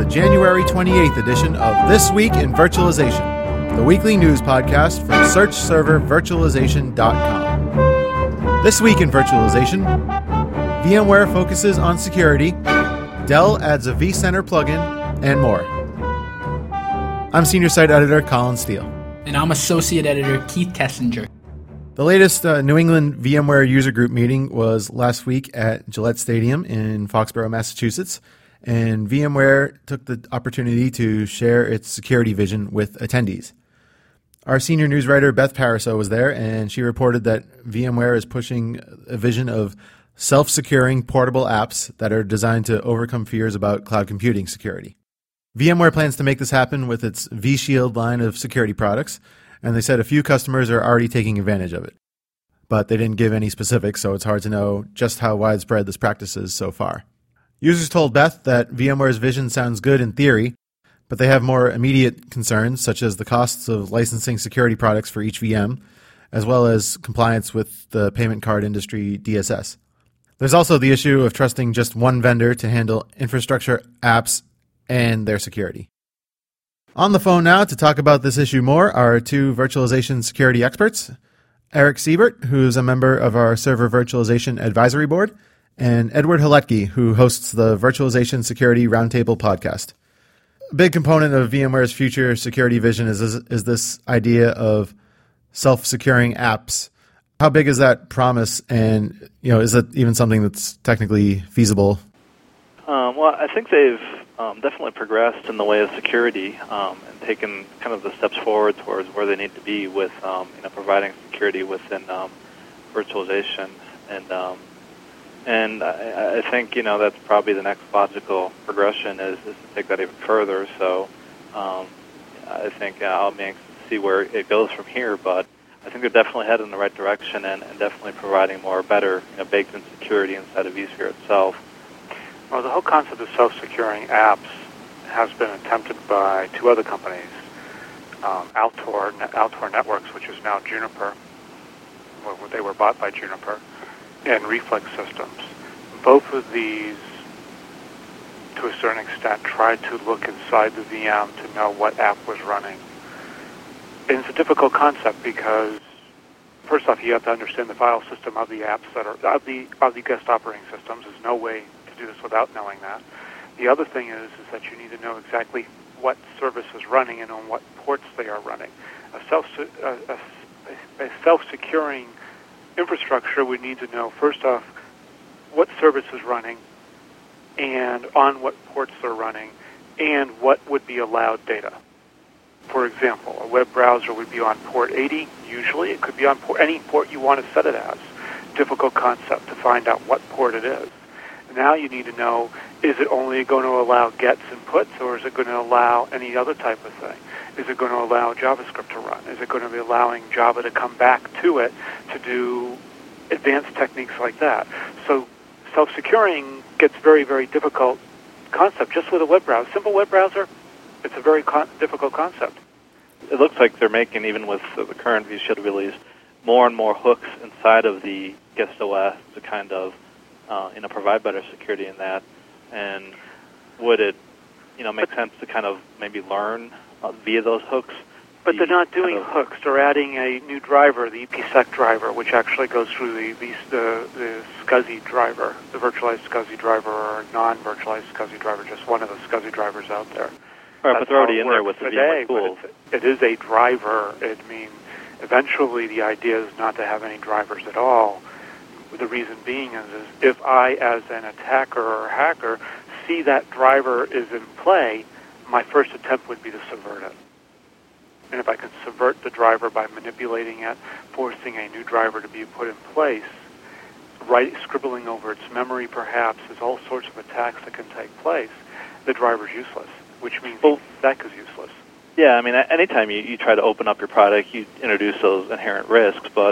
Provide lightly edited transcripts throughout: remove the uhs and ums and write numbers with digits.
January 28th edition of This Week in Virtualization, the weekly news podcast from searchservervirtualization.com. This week in virtualization, VMware focuses on security, Dell adds a vCenter plugin, and more. I'm Senior Site Editor Colin Steele. And I'm Associate Editor Keith Kessinger. The latest New England VMware user group meeting was last week at Gillette Stadium in Foxborough, Massachusetts, and VMware took the opportunity to share its security vision with attendees. Our senior news writer Beth Pariseau was there, and she reported that VMware is pushing a vision of self-securing portable apps that are designed to overcome fears about cloud computing security. VMware plans to make this happen with its vShield line of security products, and they said a few customers are already taking advantage of it. But they didn't give any specifics, so it's hard to know just how widespread this practice is so far. Users told Beth that VMware's vision sounds good in theory, but they have more immediate concerns, such as the costs of licensing security products for each VM, as well as compliance with the payment card industry DSS. There's also the issue of trusting just one vendor to handle infrastructure, apps, and their security. On the phone now to talk about this issue more are two virtualization security experts, Eric Siebert, who's a member of our Server Virtualization Advisory Board, and Edward Haletke, who hosts the Virtualization Security Roundtable podcast. A big component of VMware's future security vision is this idea of self-securing apps. How big is that promise, and is it even something that's technically feasible? Well, I think they've definitely progressed in the way of security and taken kind of the steps forward towards where they need to be with providing security within virtualization, and I think that's probably the next logical progression is to take that even further. So I think I'll be anxious to see where it goes from here, but I think they're definitely headed in the right direction and definitely providing better baked-in security inside of vSphere itself. Well, the whole concept of self-securing apps has been attempted by two other companies, Altor Networks, which is now Juniper, they were bought by Juniper, and Reflex Systems. Both of these, to a certain extent, tried to look inside the VM to know what app was running. And it's a difficult concept because, first off, you have to understand the file system of the apps that are of the guest operating systems. There's no way to do this without knowing that. The other thing is that you need to know exactly what service is running and on what ports they are running. A self-securing infrastructure would need to know, first off, what service is running and on what ports they're running and what would be allowed data. For example, a web browser would be on port 80. Usually it could be on any port you want to set it as. Difficult concept to find out what port it is. Now you need to know, is it only going to allow gets and puts, or is it going to allow any other type of thing? Is it going to allow JavaScript to run? Is it going to be allowing Java to come back to it to do advanced techniques like that? So self-securing gets very, very difficult concept just with a web browser. Simple web browser, it's a very difficult concept. It looks like they're making, even with the current vShield release, more and more hooks inside of the guest OS to kind of provide better security in that. And would it make sense to kind of maybe learn via those hooks? But they're not doing hooks. They're adding a new driver, the EPsec driver, which actually goes through the SCSI driver, the virtualized SCSI driver or non-virtualized SCSI driver, just one of the SCSI drivers out there. Right, but they're already in there with the VMware tools. It is a driver. Eventually the idea is not to have any drivers at all. The reason being is if I, as an attacker or hacker, see that driver is in play, my first attempt would be to subvert it. And if I can subvert the driver by manipulating it, forcing a new driver to be put in place, scribbling over its memory perhaps, there's all sorts of attacks that can take place, the driver's useless, which means the stack is useless. Yeah, anytime you try to open up your product, you introduce those inherent risks, but,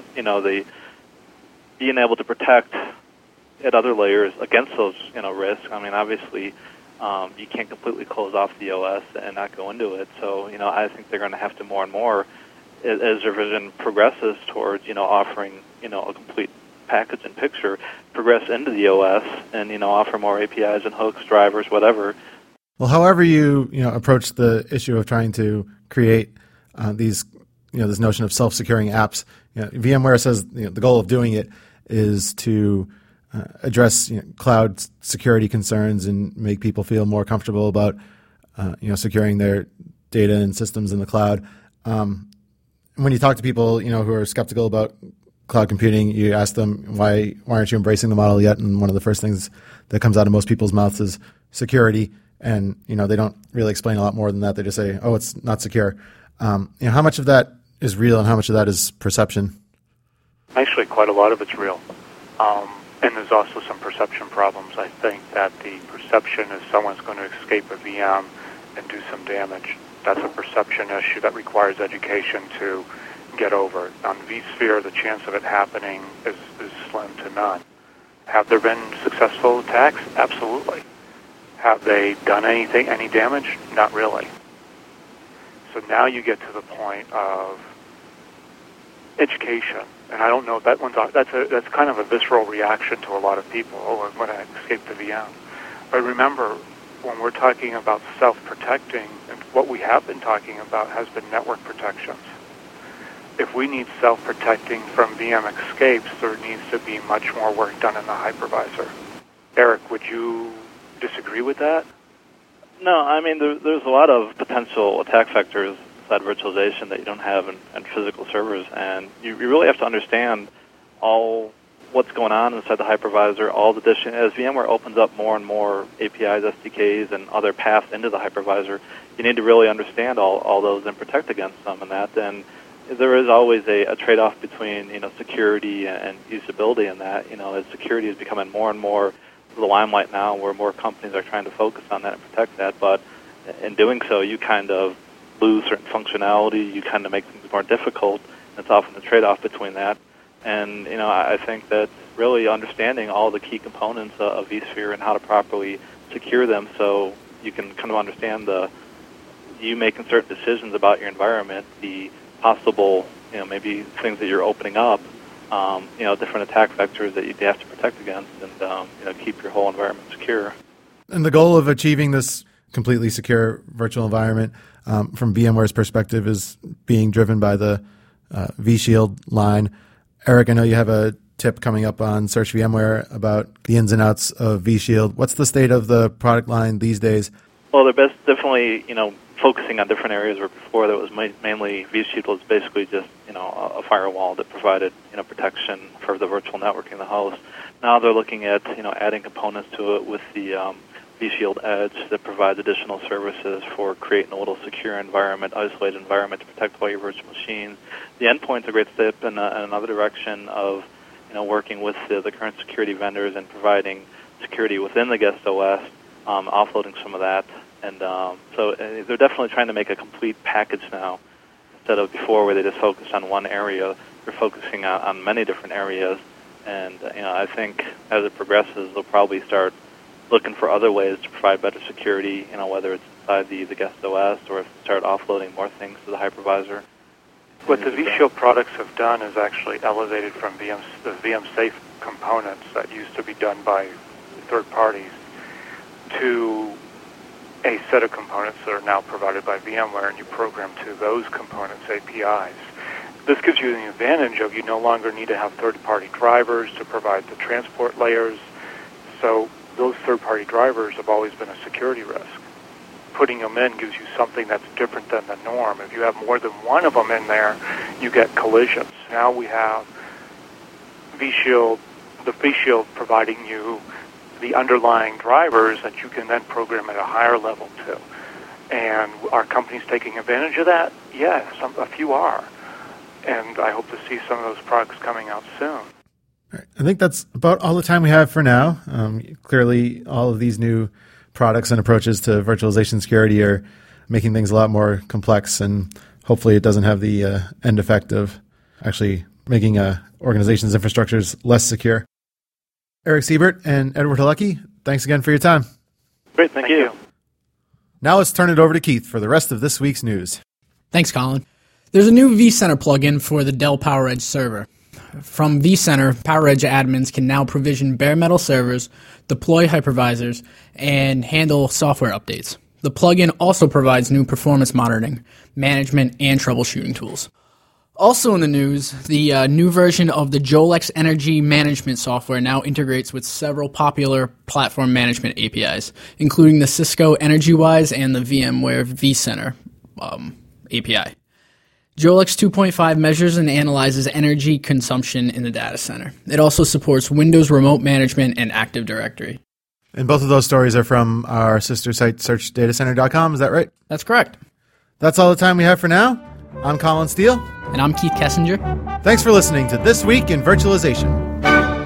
being able to protect at other layers against those, risks, obviously, you can't completely close off the OS and not go into it. So, I think they're going to have to more and more, as their vision progresses towards, offering, a complete package and picture, progress into the OS and, offer more APIs and hooks, drivers, whatever, Well, however you approach the issue of trying to create these this notion of self-securing apps, VMware says the goal of doing it is to address cloud security concerns and make people feel more comfortable about securing their data and systems in the cloud. When you talk to people who are skeptical about cloud computing, you ask them why aren't you embracing the model yet? And one of the first things that comes out of most people's mouths is security. And they don't really explain a lot more than that. They just say, "Oh, it's not secure." How much of that is real, and how much of that is perception? Actually, quite a lot of it's real. And there's also some perception problems. I think that the perception is someone's going to escape a VM and do some damage. That's a perception issue that requires education to get over. On vSphere, the chance of it happening is slim to none. Have there been successful attacks? Absolutely. Have they done any damage? Not really. So now you get to the point of education, and I don't know if that's kind of a visceral reaction to a lot of people. Oh, I'm going to escape the VM. But remember, when we're talking about self-protecting, and what we have been talking about has been network protections. If we need self-protecting from VM escapes, there needs to be much more work done in the hypervisor. Eric, would you disagree with that? No, I mean, there's a lot of potential attack vectors inside virtualization that you don't have in physical servers, and you really have to understand all what's going on inside the hypervisor, all the as VMware opens up more and more APIs, SDKs, and other paths into the hypervisor, you need to really understand all those and protect against them and that. And there is always a trade-off between security and usability in that. As security is becoming more and more the limelight now, where more companies are trying to focus on that and protect that, but in doing so, you kind of lose certain functionality, you kind of make things more difficult, and it's often the trade-off between that. And, I think that really understanding all the key components of vSphere and how to properly secure them so you can kind of understand you making certain decisions about your environment, the possible, maybe things that you're opening up, different attack vectors that you have to protect against and, keep your whole environment secure. And the goal of achieving this completely secure virtual environment from VMware's perspective is being driven by the vShield line. Eric, I know you have a tip coming up on Search VMware about the ins and outs of vShield. What's the state of the product line these days? Well, they're definitely, focusing on different areas where before there was mainly vShield was basically just, a firewall that provided, protection for the virtual networking of the host. Now they're looking at, adding components to it with the vShield Edge that provides additional services for creating a little secure environment, isolated environment to protect all your virtual machines. The endpoint's a great step in another direction of, working with the current security vendors and providing security within the guest OS, offloading some of that. And so they're definitely trying to make a complete package now. Instead of before where they just focused on one area, they're focusing on many different areas. And, I think as it progresses, they'll probably start looking for other ways to provide better security, whether it's inside the guest OS or if they start offloading more things to the hypervisor. What the vShield products have done is actually elevated from the VM-safe components that used to be done by third parties to a set of components that are now provided by VMware, and you program to those components APIs. This gives you the advantage of you no longer need to have third-party drivers to provide the transport layers. So those third-party drivers have always been a security risk. Putting them in gives you something that's different than the norm. If you have more than one of them in there, you get collisions. Now we have vShield, the vShield providing you the underlying drivers that you can then program at a higher level to. And are companies taking advantage of that? Yes, a few are. And I hope to see some of those products coming out soon. All right. I think that's about all the time we have for now. Clearly, all of these new products and approaches to virtualization security are making things a lot more complex, and hopefully it doesn't have the end effect of actually making organizations' infrastructures less secure. Eric Siebert and Edward Halecki, thanks again for your time. Great, thank you. Now let's turn it over to Keith for the rest of this week's news. Thanks, Colin. There's a new vCenter plugin for the Dell PowerEdge server. From vCenter, PowerEdge admins can now provision bare metal servers, deploy hypervisors, and handle software updates. The plugin also provides new performance monitoring, management, and troubleshooting tools. Also in the news, the new version of the Jolex Energy Management software now integrates with several popular platform management APIs, including the Cisco EnergyWise and the VMware vCenter API. Jolex 2.5 measures and analyzes energy consumption in the data center. It also supports Windows Remote Management and Active Directory. And both of those stories are from our sister site, searchdatacenter.com. Is that right? That's correct. That's all the time we have for now. I'm Colin Steele. And I'm Keith Kessinger. Thanks for listening to This Week in Virtualization.